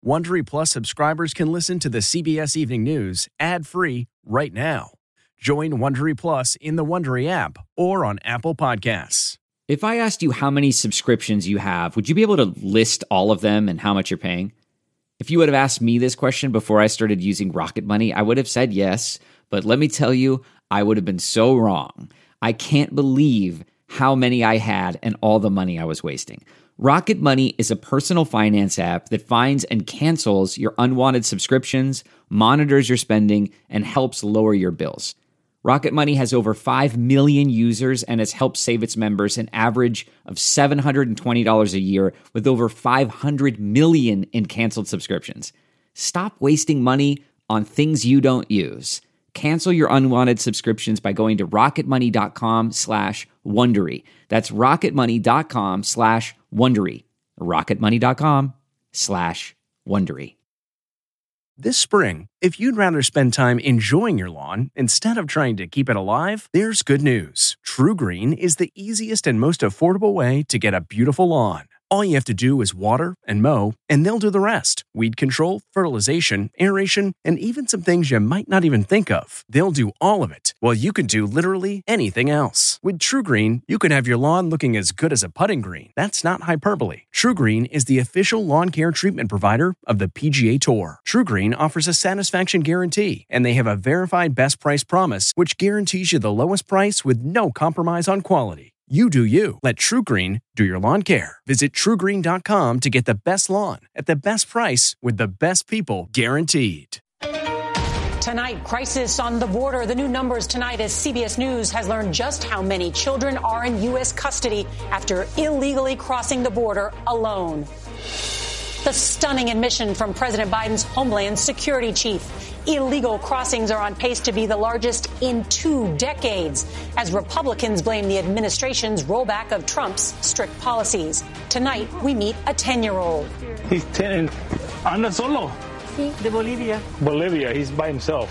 Wondery Plus subscribers can listen to the CBS Evening News ad-free right now. Join Wondery Plus in the Wondery app or on Apple Podcasts. If I asked you how many subscriptions you have, would you be able to list all of them and how much you're paying? If you would have asked me this question before I started using Rocket Money, I would have said yes, but let me tell you, I would have been so wrong. I can't believe how many I had and all the money I was wasting. Rocket Money is a personal finance app that finds and cancels your unwanted subscriptions, monitors your spending, and helps lower your bills. Rocket Money has over 5 million users and has helped save its members an average of $720 a year with over 500 million in canceled subscriptions. Stop wasting money on things you don't use. Cancel your unwanted subscriptions by going to rocketmoney.com/Wondery. That's rocketmoney.com/Wondery. rocketmoney.com/Wondery. This spring, if you'd rather spend time enjoying your lawn instead of trying to keep it alive, there's good news. True Green is the easiest and most affordable way to get a beautiful lawn. All you have to do is water and mow, and they'll do the rest. Weed control, fertilization, aeration, and even some things you might not even think of. They'll do all of it, while you can do literally anything else. With True Green, you can have your lawn looking as good as a putting green. That's not hyperbole. True Green is the official lawn care treatment provider of the PGA Tour. True Green offers a satisfaction guarantee, and they have a verified best price promise, which guarantees you the lowest price with no compromise on quality. You do you. Let True Green do your lawn care. Visit TrueGreen.com to get the best lawn at the best price with the best people guaranteed. Tonight, crisis on the border. The new numbers tonight as CBS News has learned just how many children are in U.S. custody after illegally crossing the border alone. The stunning admission from President Biden's Homeland Security chief. Illegal crossings are on pace to be the largest in 2 decades as Republicans blame the administration's rollback of Trump's strict policies. Tonight, we meet a 10-year-old. He's 10 and anda solo. De Bolivia. Bolivia, he's by himself.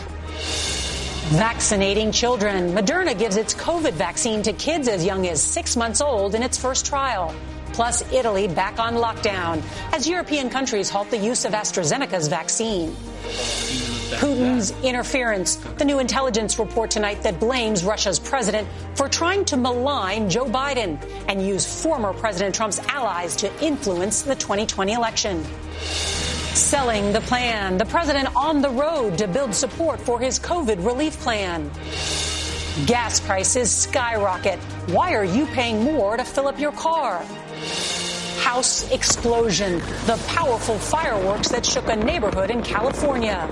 Vaccinating children. Moderna gives its COVID vaccine to kids as young as 6 months old in its first trial. Plus, Italy back on lockdown as European countries halt the use of AstraZeneca's vaccine. Putin's interference. The new intelligence report tonight that blames Russia's president for trying to malign Joe Biden and use former President Trump's allies to influence the 2020 election. Selling the plan. The president on the road to build support for his COVID relief plan. Gas prices skyrocket. Why are you paying more to fill up your car? House explosion. The powerful fireworks that shook a neighborhood in California.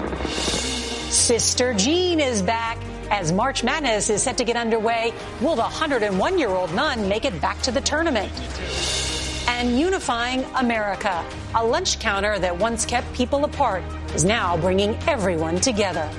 Sister Jean is back. As March Madness is set to get underway, will the 101-year-old nun make it back to the tournament? And unifying America. A lunch counter that once kept people apart is now bringing everyone together.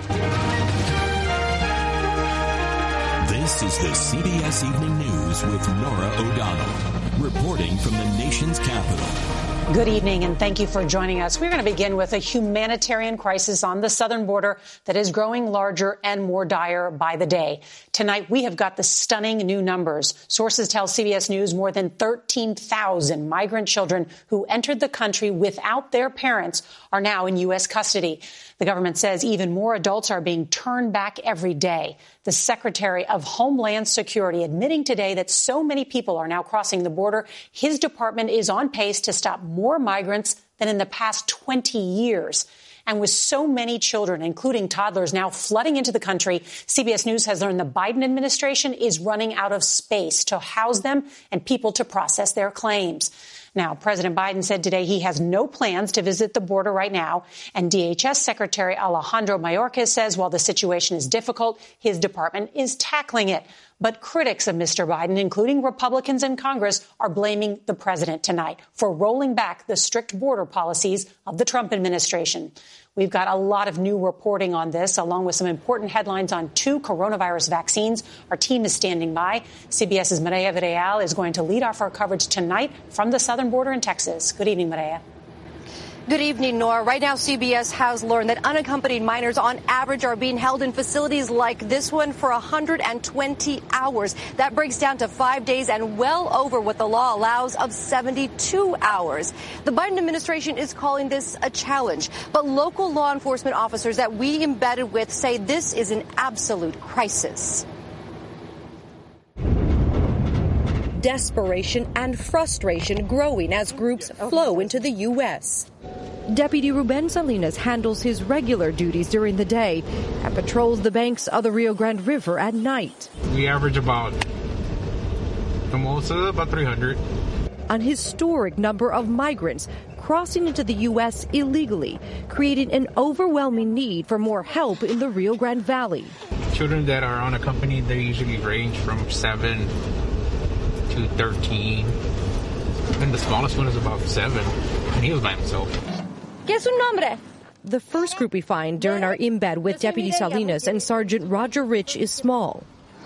This is the CBS Evening News with Norah O'Donnell, reporting from the nation's capital. Good evening, and thank you for joining us. We're going to begin with a humanitarian crisis on the southern border that is growing larger and more dire by the day. Tonight, we have got the stunning new numbers. Sources tell CBS News more than 13,000 migrant children who entered the country without their parents are now in U.S. custody. The government says even more adults are being turned back every day. The Secretary of Homeland Security admitting today that so many people are now crossing the border, his department is on pace to stop more migrants than in the past 20 years. And with so many children, including toddlers, now flooding into the country, CBS News has learned the Biden administration is running out of space to house them and people to process their claims. Now, President Biden said today he has no plans to visit the border right now. And DHS Secretary Alejandro Mayorkas says while the situation is difficult, his department is tackling it. But critics of Mr. Biden, including Republicans in Congress, are blaming the president tonight for rolling back the strict border policies of the Trump administration. We've got a lot of new reporting on this, along with some important headlines on 2 coronavirus vaccines. Our team is standing by. CBS's Maria Villarreal is going to lead off our coverage tonight from the southern border in Texas. Good evening, Maria. Good evening, Nora. Right now, CBS has learned that unaccompanied minors on average are being held in facilities like this one for 120 hours. That breaks down to 5 days and well over what the law allows of 72 hours. The Biden administration is calling this a challenge, but local law enforcement officers that we embedded with say this is an absolute crisis. Desperation and frustration growing as groups flow into the U.S. Deputy Ruben Salinas handles his regular duties during the day and patrols the banks of the Rio Grande River at night. We average about 300. An historic number of migrants crossing into the U.S. illegally, creating an overwhelming need for more help in the Rio Grande Valley. Children that are unaccompanied, they usually range from 7 to 13. And the smallest one is about 7, and he was by himself. ¿Qué es su nombre? The first group we find during our embed with Deputy Salinas and Sergeant Roger Rich is small.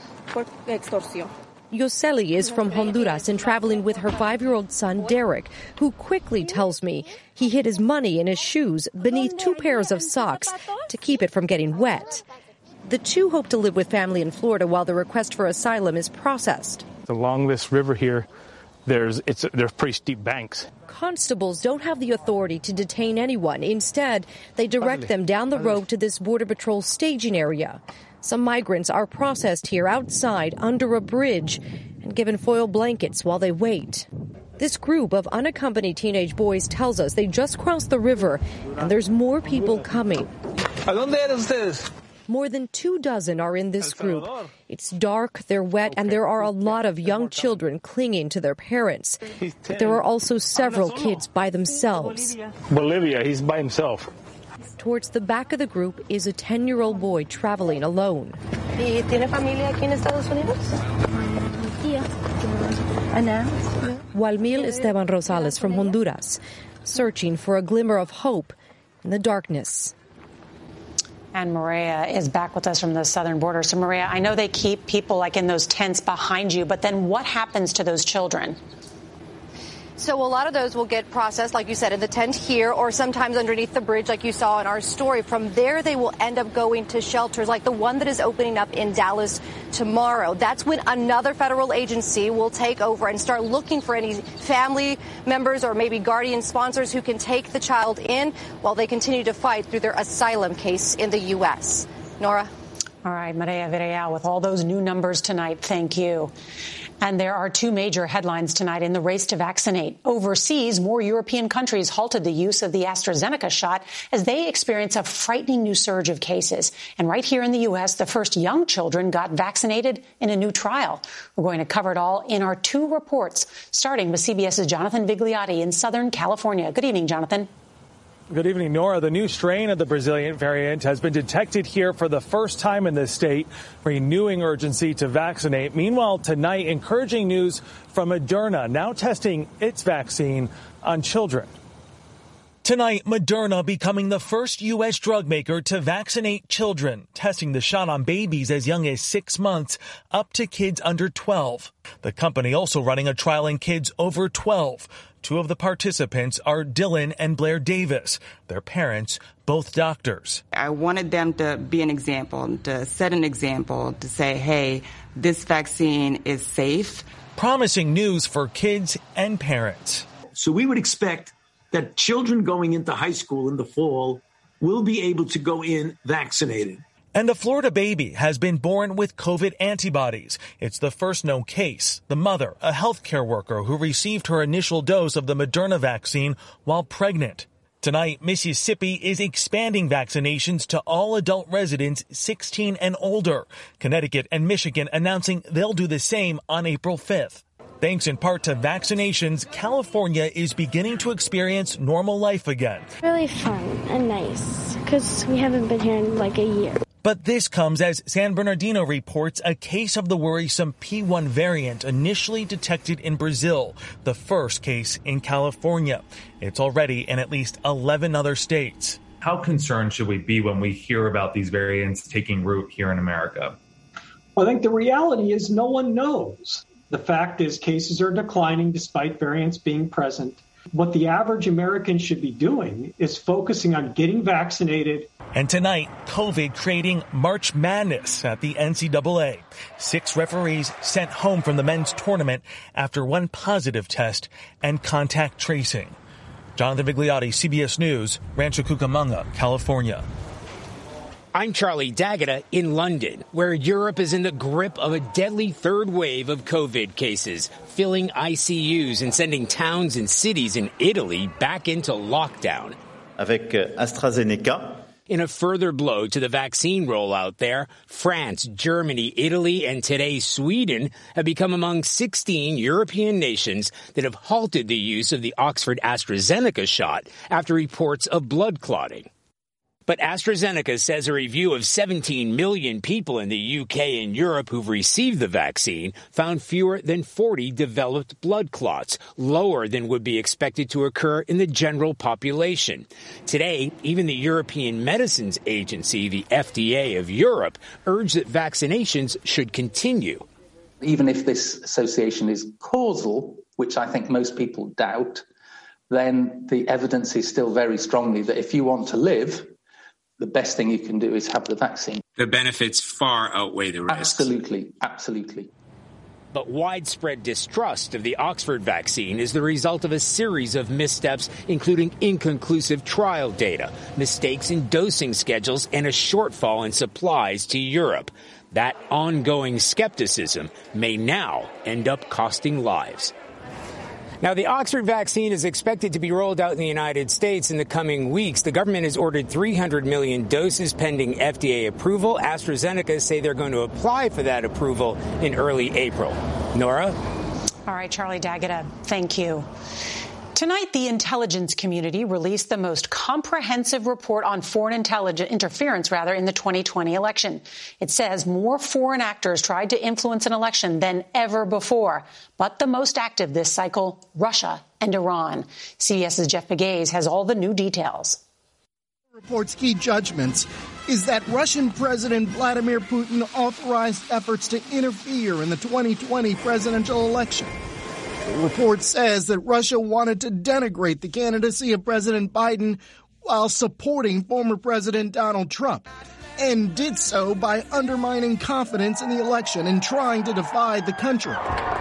Yoseli is from Honduras and traveling with her 5-year-old son, Derek, who quickly tells me he hid his money in his shoes beneath 2 pairs of socks to keep it from getting wet. The two hope to live with family in Florida while the request for asylum is processed. Along this river here, there's pretty steep banks. Constables don't have the authority to detain anyone. Instead, they direct them down the road to this Border Patrol staging area. Some migrants are processed here outside under a bridge and given foil blankets while they wait. This group of unaccompanied teenage boys tells us they just crossed the river and there's more people coming. ¿A dónde eran ustedes? More than 24 are in this group. It's dark, they're wet, and there are a lot of young children clinging to their parents. But there are also several kids by themselves. Bolivia, he's by himself. Towards the back of the group is a 10-year-old boy traveling alone. ¿Tiene familia aquí en Estados Unidos? Walmil Esteban Rosales from Honduras, searching for a glimmer of hope in the darkness. And Maria is back with us from the southern border. So, Maria, I know they keep people like in those tents behind you, but then what happens to those children? So a lot of those will get processed, like you said, in the tent here or sometimes underneath the bridge, like you saw in our story. From there, they will end up going to shelters like the one that is opening up in Dallas tomorrow. That's when another federal agency will take over and start looking for any family members or maybe guardian sponsors who can take the child in while they continue to fight through their asylum case in the U.S. Nora? All right, Maria Villarreal, with all those new numbers tonight, thank you. And there are 2 major headlines tonight in the race to vaccinate. Overseas, more European countries halted the use of the AstraZeneca shot as they experience a frightening new surge of cases. And right here in the U.S., the first young children got vaccinated in a new trial. We're going to cover it all in our 2 reports, starting with CBS's Jonathan Vigliotti in Southern California. Good evening, Jonathan. Good evening, Nora. The new strain of the Brazilian variant has been detected here for the first time in this state, renewing urgency to vaccinate. Meanwhile, tonight, encouraging news from Moderna, now testing its vaccine on children. Tonight, Moderna becoming the first U.S. drug maker to vaccinate children, testing the shot on babies as young as 6 months up to kids under 12. The company also running a trial in kids over 12. 2 of the participants are Dylan and Blair Davis, their parents, both doctors. I wanted them to be an example, to set an example, to say, hey, this vaccine is safe. Promising news for kids and parents. So we would expect that children going into high school in the fall will be able to go in vaccinated. And a Florida baby has been born with COVID antibodies. It's the first known case. The mother, a healthcare worker who received her initial dose of the Moderna vaccine while pregnant. Tonight, Mississippi is expanding vaccinations to all adult residents 16 and older. Connecticut and Michigan announcing they'll do the same on April 5th. Thanks in part to vaccinations, California is beginning to experience normal life again. Really fun and nice because we haven't been here in like a year. But this comes as San Bernardino reports a case of the worrisome P1 variant initially detected in Brazil, the first case in California. It's already in at least 11 other states. How concerned should we be when we hear about these variants taking root here in America? Well, I think the reality is no one knows. The fact is cases are declining despite variants being present. What the average American should be doing is focusing on getting vaccinated. And tonight, COVID creating March Madness at the NCAA. 6 referees sent home from the men's tournament after one positive test and contact tracing. Jonathan Vigliotti, CBS News, Rancho Cucamonga, California. I'm Charlie D'Agata in London, where Europe is in the grip of a deadly third wave of COVID cases, filling ICUs and sending towns and cities in Italy back into lockdown. Avec AstraZeneca. In a further blow to the vaccine rollout there, France, Germany, Italy, and today Sweden have become among 16 European nations that have halted the use of the Oxford AstraZeneca shot after reports of blood clotting. But AstraZeneca says a review of 17 million people in the UK and Europe who've received the vaccine found fewer than 40 developed blood clots, lower than would be expected to occur in the general population. Today, even the European Medicines Agency, the FDA of Europe, urged that vaccinations should continue. Even if this association is causal, which I think most people doubt, then the evidence is still very strongly that if you want to live, the best thing you can do is have the vaccine. The benefits far outweigh the risks. Absolutely, absolutely. But widespread distrust of the Oxford vaccine is the result of a series of missteps, including inconclusive trial data, mistakes in dosing schedules, and a shortfall in supplies to Europe. That ongoing skepticism may now end up costing lives. Now, the Oxford vaccine is expected to be rolled out in the United States in the coming weeks. The government has ordered 300 million doses pending FDA approval. AstraZeneca say they're going to apply for that approval in early April. Nora? All right, Charlie D'Agata, thank you. Tonight, the intelligence community released the most comprehensive report on foreign interference in the 2020 election. It says more foreign actors tried to influence an election than ever before. But the most active this cycle, Russia and Iran. CBS's Jeff Pegues has all the new details. The report's key judgments is that Russian President Vladimir Putin authorized efforts to interfere in the 2020 presidential election. The report says that Russia wanted to denigrate the candidacy of President Biden while supporting former President Donald Trump, and did so by undermining confidence in the election and trying to divide the country.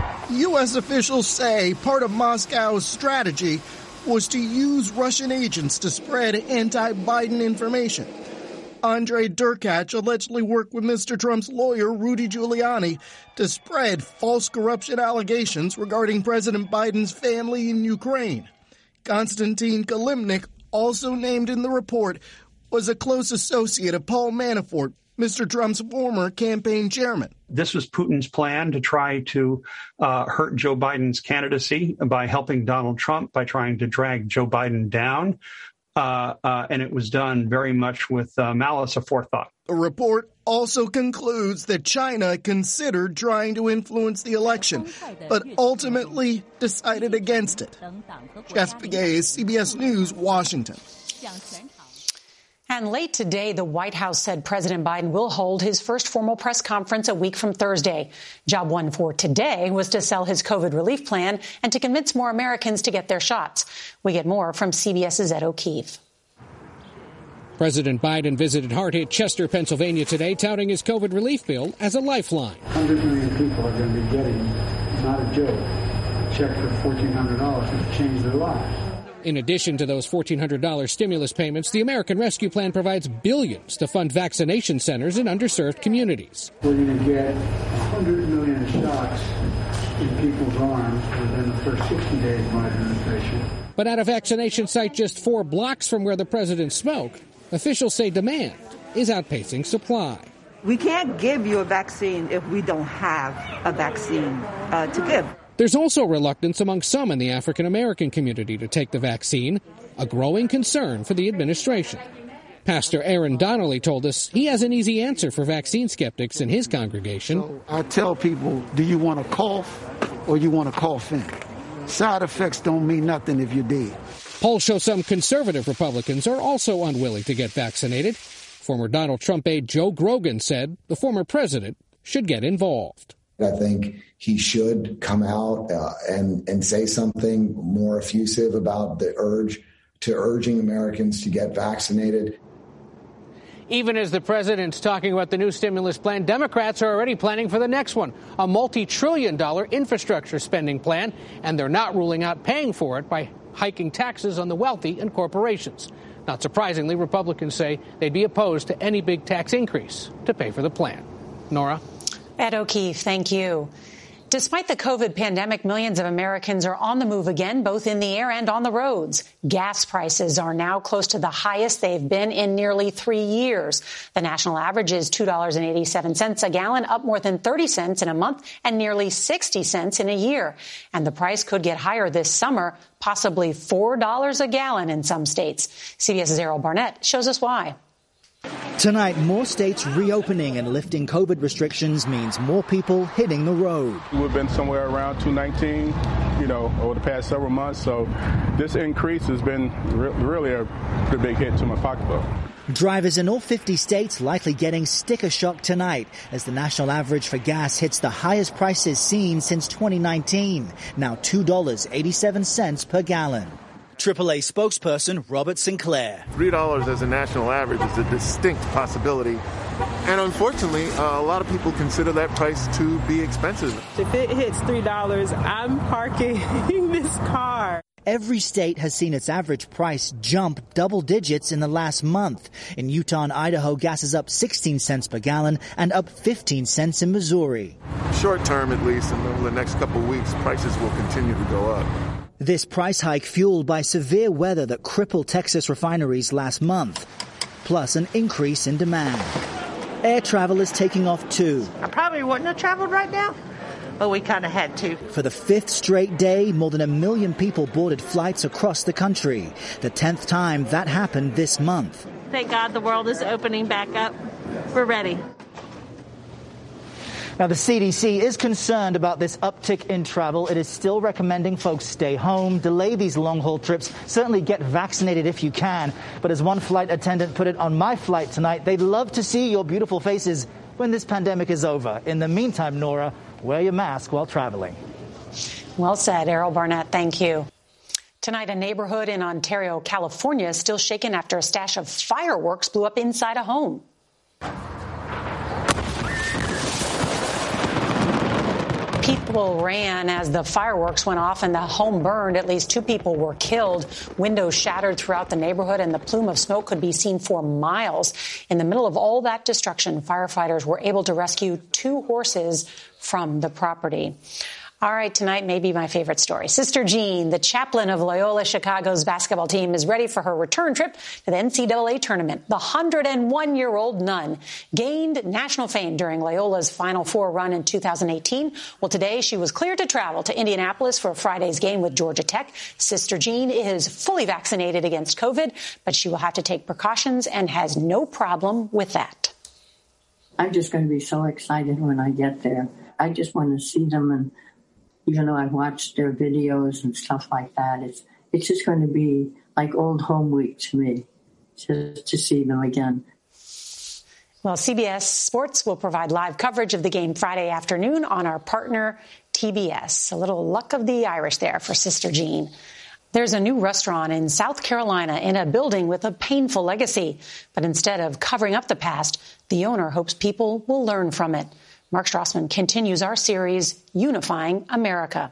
U.S. officials say part of Moscow's strategy was to use Russian agents to spread anti-Biden information. Andrei Derkach allegedly worked with Mr. Trump's lawyer, Rudy Giuliani, to spread false corruption allegations regarding President Biden's family in Ukraine. Konstantin Kilimnik, also named in the report, was a close associate of Paul Manafort, Mr. Trump's former campaign chairman. This was Putin's plan to try to hurt Joe Biden's candidacy by helping Donald Trump, by trying to drag Joe Biden down. And it was done very much with malice aforethought. The report also concludes that China considered trying to influence the election, but ultimately decided against it. Jeff Pegues, CBS News, Washington. And late today, the White House said President Biden will hold his first formal press conference a week from Thursday. Job one for today was to sell his COVID relief plan and to convince more Americans to get their shots. We get more from CBS's Ed O'Keefe. President Biden visited hard-hit Chester, Pennsylvania today, touting his COVID relief bill as a lifeline. 100 million people are going to be getting, not a joke, a check for $1,400 to change their lives. In addition to those $1,400 stimulus payments, the American Rescue Plan provides billions to fund vaccination centers in underserved communities. We're going to get 100 million shots in people's arms within the first 60 days of my administration. But at a vaccination site just 4 blocks from where the president spoke, officials say demand is outpacing supply. We can't give you a vaccine if we don't have a vaccine to give. There's also reluctance among some in the African-American community to take the vaccine, a growing concern for the administration. Pastor Aaron Donnelly told us he has an easy answer for vaccine skeptics in his congregation. So I tell people, do you want to cough or you want to cough in? Side effects don't mean nothing if you're dead. Polls show some conservative Republicans are also unwilling to get vaccinated. Former Donald Trump aide Joe Grogan said the former president should get involved. I think he should come out and say something more effusive about the urging Americans to get vaccinated. Even as the president's talking about the new stimulus plan, Democrats are already planning for the next one, a multi-trillion-dollar infrastructure spending plan, and they're not ruling out paying for it by hiking taxes on the wealthy and corporations. Not surprisingly, Republicans say they'd be opposed to any big tax increase to pay for the plan. Nora? Ed O'Keefe, thank you. Despite the COVID pandemic, millions of Americans are on the move again, both in the air and on the roads. Gas prices are now close to the highest they've been in nearly 3 years. The national average is $2.87 a gallon, up more than 30 cents in a month and nearly 60 cents in a year. And the price could get higher this summer, possibly $4 a gallon in some states. CBS's Errol Barnett shows us why. Tonight, more states reopening and lifting COVID restrictions means more people hitting the road. We've been somewhere around 219, over the past several months. So this increase has been really a pretty big hit to my pocketbook. Drivers in all 50 states likely getting sticker shock tonight as the national average for gas hits the highest prices seen since 2019, now $2.87 per gallon. AAA spokesperson Robert Sinclair. $3 as a national average is a distinct possibility. And unfortunately, a lot of people consider that price to be expensive. If it hits $3, I'm parking this car. Every state has seen its average price jump double digits in the last month. In Utah and Idaho, gas is up 16 cents per gallon and up 15 cents in Missouri. Short term, at least, and over the next couple of weeks, prices will continue to go up. This price hike fueled by severe weather that crippled Texas refineries last month, plus an increase in demand. Air travel is taking off too. I probably wouldn't have traveled right now, but we kind of had to. For the 5th straight day, more than 1 million people boarded flights across the country, the 10th time that happened this month. Thank God the world is opening back up. We're ready. Now, the CDC is concerned about this uptick in travel. It is still recommending folks stay home, delay these long-haul trips, certainly get vaccinated if you can. But as one flight attendant put it on my flight tonight, they'd love to see your beautiful faces when this pandemic is over. In the meantime, Nora, wear your mask while traveling. Well said, Errol Barnett. Thank you. Tonight, a neighborhood in Ontario, California is still shaken after a stash of fireworks blew up inside a home. People ran as the fireworks went off and the home burned. At least 2 people were killed. Windows shattered throughout the neighborhood and the plume of smoke could be seen for miles. In the middle of all that destruction, firefighters were able to rescue 2 horses from the property. All right, tonight may be my favorite story. Sister Jean, the chaplain of Loyola Chicago's basketball team, is ready for her return trip to the NCAA tournament. The 101-year-old nun gained national fame during Loyola's Final Four run in 2018. Well, today she was cleared to travel to Indianapolis for Friday's game with Georgia Tech. Sister Jean is fully vaccinated against COVID, but she will have to take precautions and has no problem with that. I'm just going to be so excited when I get there. I just want to see them, and even though I've watched their videos and stuff like that, it's just going to be like old home week to me, just to see them again. Well, CBS Sports will provide live coverage of the game Friday afternoon on our partner, TBS. A little luck of the Irish there for Sister Jean. There's a new restaurant in South Carolina in a building with a painful legacy. But instead of covering up the past, the owner hopes people will learn from it. Mark Strassman continues our series, Unifying America.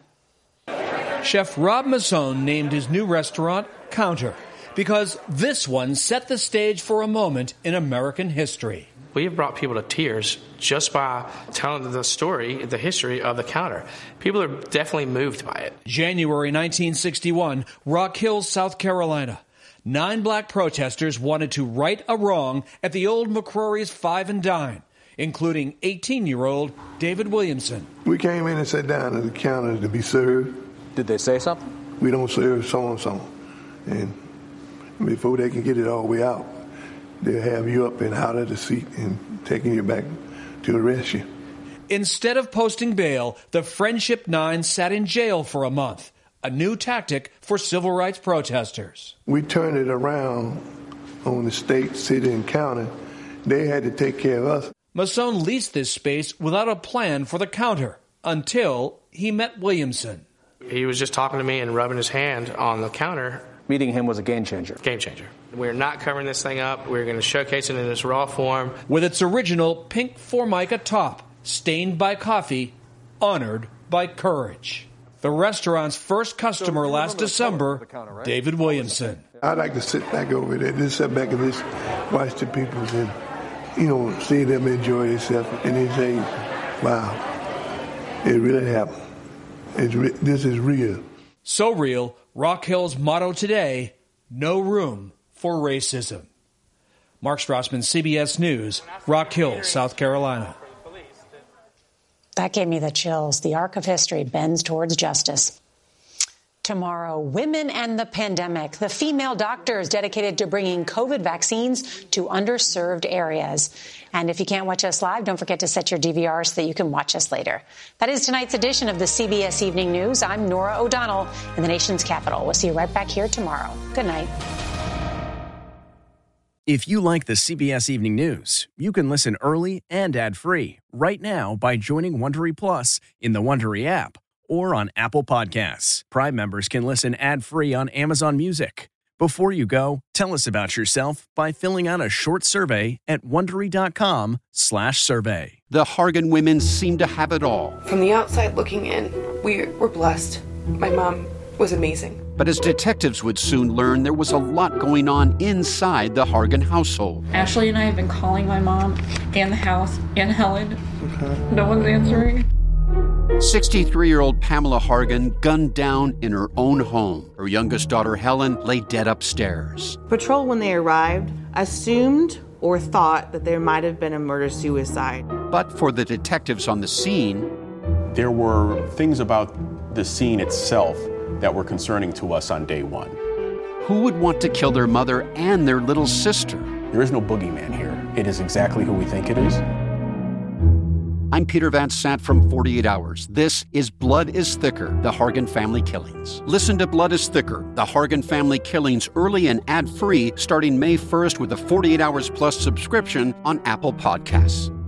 Chef Rob Massone named his new restaurant Counter because this one set the stage for a moment in American history. We have brought people to tears just by telling the story, the history of the Counter. People are definitely moved by it. January 1961, Rock Hill, South Carolina. 9 black protesters wanted to right a wrong at the old McCrory's Five and Dine, including 18-year-old David Williamson. We came in and sat down at the counter to be served. Did they say something? We don't serve so-and-so. And before they can get it all the way out, they'll have you up and out of the seat and taking you back to arrest you. Instead of posting bail, the Friendship Nine sat in jail for a month, a new tactic for civil rights protesters. We turned it around on the state, city, and county. They had to take care of us. Masson leased this space without a plan for the counter until he met Williamson. He was just talking to me and rubbing his hand on the counter. Meeting him was a game changer. Game changer. We're not covering this thing up. We're going to showcase it in its raw form. With its original pink Formica top, stained by coffee, honored by courage. The restaurant's first customer last December, David Williamson. I like to sit back over there, just sit back and just watch the people and, see them enjoy themselves and then say, wow, it really happened. This is real. So real, Rock Hill's motto today, no room for racism. Mark Strassman, CBS News, Rock Hill, South Carolina. That gave me the chills. The arc of history bends towards justice. Tomorrow, women and the pandemic. The female doctors dedicated to bringing COVID vaccines to underserved areas. And if you can't watch us live, don't forget to set your DVR so that you can watch us later. That is tonight's edition of the CBS Evening News. I'm Norah O'Donnell in the nation's capital. We'll see you right back here tomorrow. Good night. If you like the CBS Evening News, you can listen early and ad-free right now by joining Wondery Plus in the Wondery app or on Apple Podcasts. Prime members can listen ad-free on Amazon Music. Before you go, tell us about yourself by filling out a short survey at Wondery.com/survey. The Hargan women seem to have it all. From the outside looking in, we were blessed. My mom was amazing. But as detectives would soon learn, there was a lot going on inside the Hargan household. Ashley and I have been calling my mom and the house and Helen. No one's answering. 63-year-old Pamela Hargan gunned down in her own home. Her youngest daughter, Helen, lay dead upstairs. Patrol, when they arrived, assumed or thought that there might have been a murder-suicide. But for the detectives on the scene, there were things about the scene itself that were concerning to us on day one. Who would want to kill their mother and their little sister? There is no boogeyman here. It is exactly who we think it is. I'm Peter Van Sant from 48 Hours. This is Blood is Thicker, the Hargan Family Killings. Listen to Blood is Thicker, the Hargan Family Killings early and ad-free starting May 1st with a 48 Hours Plus subscription on Apple Podcasts.